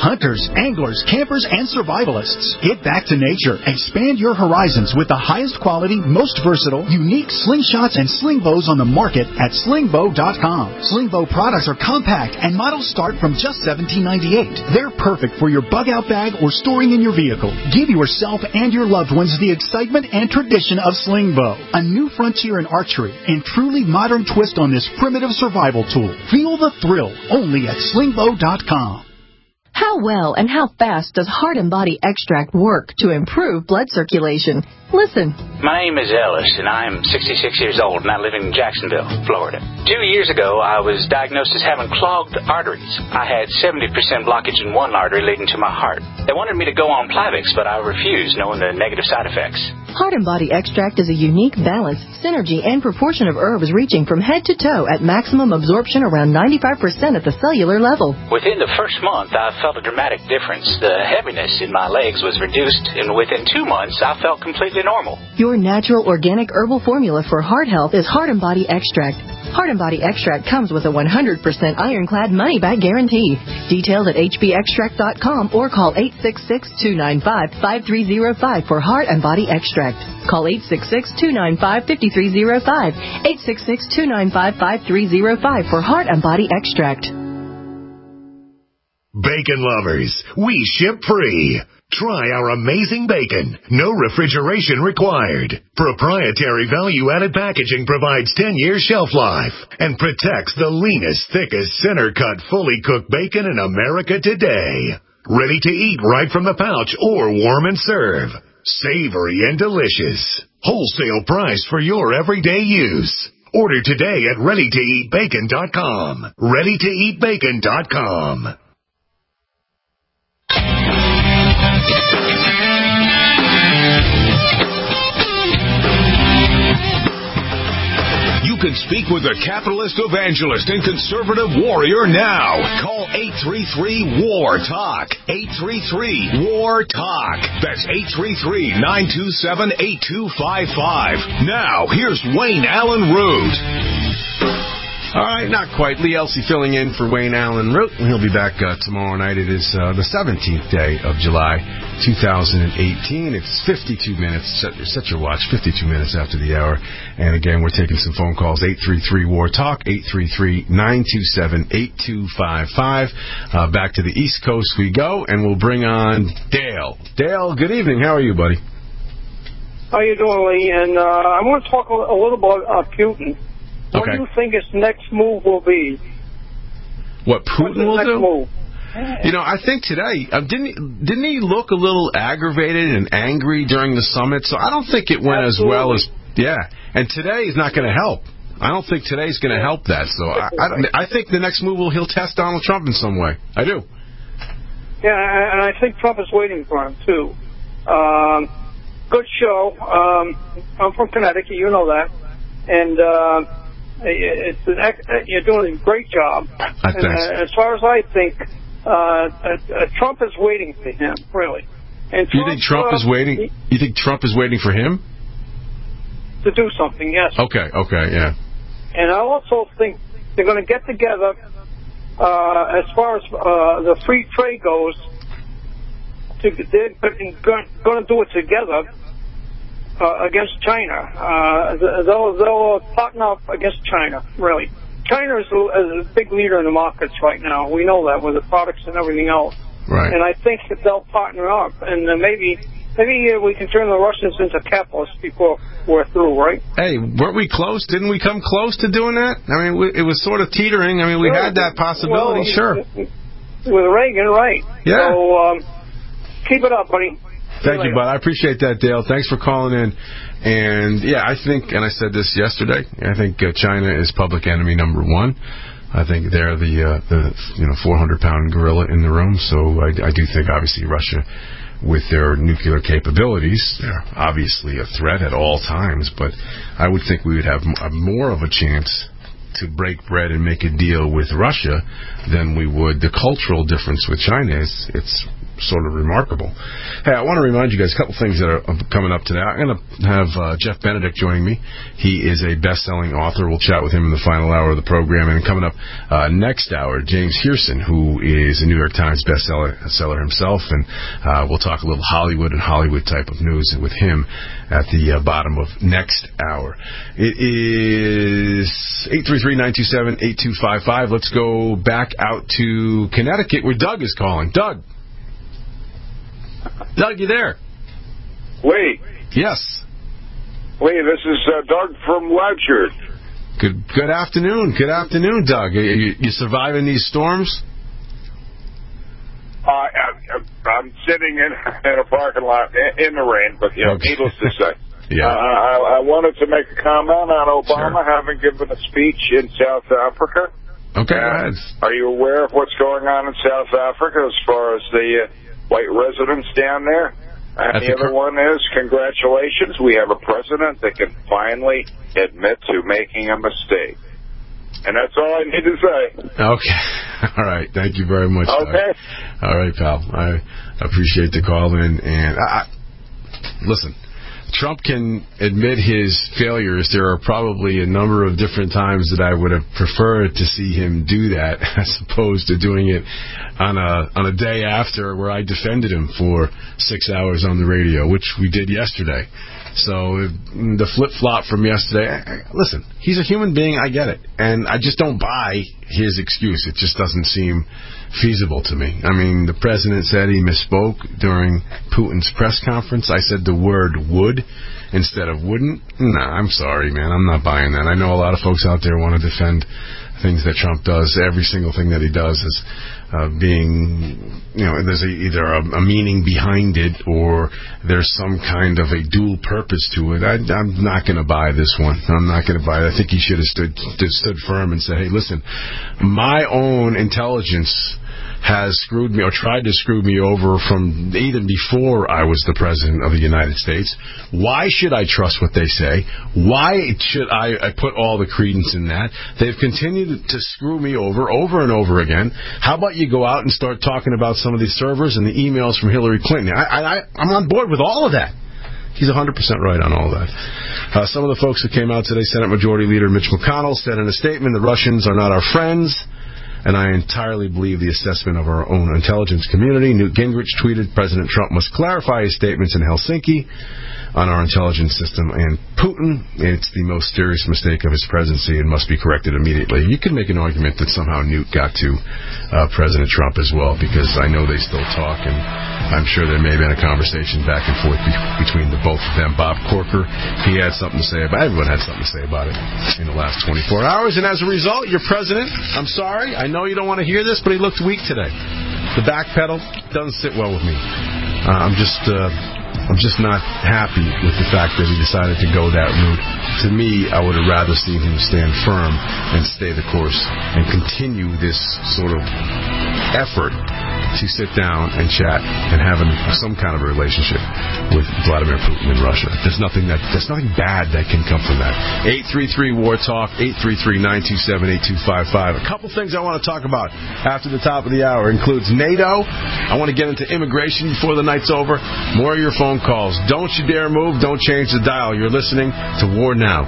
Hunters, anglers, campers, and survivalists. Get back to nature. Expand your horizons with the highest quality, most versatile, unique slingshots and sling bows on the market at sling bow dot com. Sling bow products are compact and models start from just seventeen ninety-eight. They're perfect for your bug out bag or storing in your vehicle. Give yourself and your loved ones the excitement and tradition of sling bow. A new frontier in archery and truly modern twist on this primitive survival tool. Feel the thrill only at sling bow dot com. How well and how fast does Heart and Body Extract work to improve blood circulation? Listen. My name is Ellis, and I am sixty-six years old, and I live in Jacksonville, Florida. Two years ago, I was diagnosed as having clogged arteries. I had seventy percent blockage in one artery leading to my heart. They wanted me to go on Plavix, but I refused, knowing the negative side effects. Heart and Body Extract is a unique balance, synergy, and proportion of herbs reaching from head to toe at maximum absorption around ninety-five percent at the cellular level. Within the first month, I felt a dramatic difference. The heaviness in my legs was reduced, and within two months, I felt completely normal. Your natural organic herbal formula for heart health is Heart and Body Extract. Heart and Body Extract comes with a one hundred percent ironclad money-back guarantee. Details at h b extract dot com or call eight six six, two nine five, five three zero five for Heart and Body Extract. Call eight six six, two nine five, five three zero five, eight six six, two nine five, five three zero five for Heart and Body Extract. Bacon lovers, we ship free. Try our amazing bacon. No refrigeration required. Proprietary value-added packaging provides ten years shelf life and protects the leanest, thickest, center-cut, fully cooked bacon in America today. Ready to eat right from the pouch or warm and serve. Savory and delicious. Wholesale price for your everyday use. Order today at ready to eat bacon dot com. ready to eat bacon dot com. You can speak with a capitalist evangelist and conservative warrior now. Call eight three three, W A R, TALK. eight three three, W A R, TALK. That's eight three three, nine two seven, eight two five five. Now, here's Wayne Allen Root. All right, not quite. Lee Elsey filling in for Wayne Allen Root. He'll be back uh, tomorrow night. It is uh, the seventeenth day of July, two thousand eighteen. It's fifty-two minutes. Set, set your watch, fifty-two minutes after the hour. And again, we're taking some phone calls. eight three three, W A R, TALK, eight three three, nine two seven, eight two five five. Uh, back to the East Coast we go, and we'll bring on Dale. Dale, good evening. How are you, buddy? How you doing, Lee? And uh, I want to talk a, a little about uh, Putin. What Okay. do you think his next move will be? What Putin will next do? Move? You know, I think today, uh, didn't he, didn't he look a little aggravated and angry during the summit? So I don't think it went Absolutely. as well as, yeah. And today is not going to help. I don't think today's going to help that. So I, I, I think the next move will he'll test Donald Trump in some way. I do. Yeah, and I think Trump is waiting for him, too. Um, good show. Um, I'm from Connecticut, you know that. And uh, it's an, you're doing a great job. I and, uh, as far as I think, uh, uh, uh, Trump is waiting for him, really. And you think Trump uh, is waiting? You think Trump is waiting for him to do something? Yes. Okay. Okay. Yeah. And I also think they're going to get together uh, as far as uh, the free trade goes. To, they're going to do it together. Uh, against China. Uh, they'll, they'll partner up against China, really. China is a, is a big leader in the markets right now. We know that with the products and everything else. Right. And I think that they'll partner up. And uh, maybe maybe uh, we can turn the Russians into capitalists before we're through, right? Hey, weren't we close? Didn't we come close to doing that? I mean, we, it was sort of teetering. I mean, we well, had that possibility, well, sure. With Reagan, right. Yeah. So um, keep it up, buddy. Thank you, bud. I appreciate that, Dale. Thanks for calling in. And, yeah, I think, and I said this yesterday, I think uh, China is public enemy number one. I think they're the, uh, the you know, four hundred pound gorilla in the room. So I, I do think, obviously, Russia, with their nuclear capabilities, they're obviously a threat at all times. But I would think we would have more of a chance to break bread and make a deal with Russia than we would. The cultural difference with China is it's sort of remarkable. Hey, I want to remind you guys a couple things that are coming up today. I'm going to have uh, Jeff Benedict joining me. He is a best-selling author. We'll chat with him in the final hour of the program. And coming up uh, next hour, James Hearson, who is a New York Times bestseller seller himself, and uh, we'll talk a little Hollywood and Hollywood type of news with him at the uh, bottom of next hour. It is eight three three, nine two seven, eight two five five. Let's go back out to Connecticut where Doug is calling. Doug. Doug, you there? Lee. Yes. Lee, this is uh, Doug from Ledger. Good Good afternoon. Good afternoon, Doug. Are you, you surviving these storms? Uh, I, I'm sitting in, in a parking lot in the rain, but, you know, okay. Needless to say. Yeah. Uh, I, I wanted to make a comment on Obama sure. having given a speech in South Africa. Okay, go ahead. Are you aware of what's going on in South Africa as far as the uh, white residents down there? And the other cr- one is, congratulations, we have a president that can finally admit to making a mistake. And that's all I need to say. Okay. All right. Thank you very much. Okay. Doug. All right, pal. I appreciate the call in. And I, listen, Trump can admit his failures. There are probably a number of different times that I would have preferred to see him do that as opposed to doing it on a on a day after where I defended him for six hours on the radio, which we did yesterday. So the flip-flop from yesterday, listen, he's a human being, I get it. And I just don't buy his excuse. It just doesn't seem feasible to me. I mean, the president said he misspoke during Putin's press conference. I said the word would instead of wouldn't. Nah, I'm sorry, man. I'm not buying that. I know a lot of folks out there want to defend things that Trump does. Every single thing that he does is uh, being, you know, there's a, either a, a meaning behind it or there's some kind of a dual purpose to it. I, I'm not going to buy this one. I'm not going to buy it. I think he should have stood, stood firm and said, hey, listen, my own intelligence has screwed me or tried to screw me over from even before I was the president of the United States. Why should I trust what they say? Why should I, I put all the credence in that? They've continued to screw me over, over and over again. How about you go out and start talking about some of these servers and the emails from Hillary Clinton? I, I, I'm on board with all of that. He's one hundred percent right on all that. Uh, some of the folks that came out today, Senate Majority Leader Mitch McConnell said in a statement, the Russians are not our friends. And I entirely believe the assessment of our own intelligence community. Newt Gingrich tweeted, President Trump must clarify his statements in Helsinki on our intelligence system and Putin. It's the most serious mistake of his presidency and must be corrected immediately. You could make an argument that somehow Newt got to uh, President Trump as well, because I know they still talk, and I'm sure there may have been a conversation back and forth be- between the both of them. Bob Corker, he had something to say about it. Everyone had something to say about it in the last twenty-four hours, and as a result, your president, I'm sorry, I know you don't want to hear this, but he looked weak today. The back pedal doesn't sit well with me. Uh, I'm just... Uh, I'm just not happy with the fact that he decided to go that route. To me, I would have rather seen him stand firm and stay the course and continue this sort of effort to sit down and chat and have an, some kind of a relationship with Vladimir Putin in Russia. There's nothing that there's nothing bad that can come from that. eight three three war talk, eight three three, nine two seven, eight two five five. A couple things I want to talk about after the top of the hour includes NATO. I want to get into immigration before the night's over. More of your phone calls. Don't you dare move. Don't change the dial. You're listening to War Now.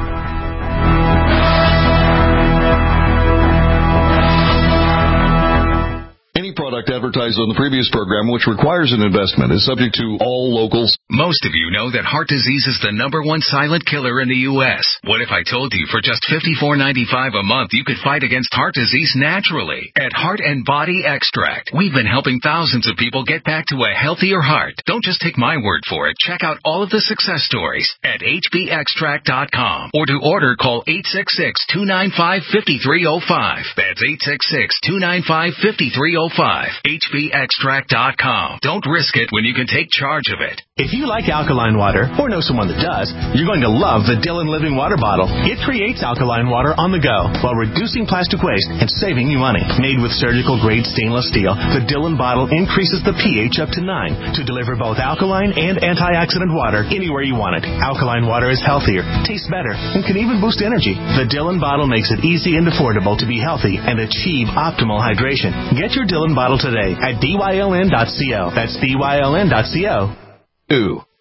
Product advertised on the previous program, which requires an investment, is subject to all locals. Most of you know that heart disease is the number one silent killer in the U S What if I told you for just fifty-four ninety-five a month you could fight against heart disease naturally? At Heart and Body Extract, we've been helping thousands of people get back to a healthier heart. Don't just take my word for it. Check out all of the success stories at H B extract dot com, or to order, call eight six six, two nine five, five three zero five. That's eight six six, two nine five, five three zero five. H B extract dot com. Don't risk it when you can take charge of it. If you you like alkaline water, or know someone that does, you're going to love the Dillon Living Water Bottle. It creates alkaline water on the go while reducing plastic waste and saving you money. Made with surgical-grade stainless steel, the Dillon bottle increases the pH up to nine to deliver both alkaline and antioxidant water anywhere you want it. Alkaline water is healthier, tastes better, and can even boost energy. The Dillon bottle makes it easy and affordable to be healthy and achieve optimal hydration. Get your Dillon bottle today at D Y L N dot co. That's D Y L N dot co. Ooh,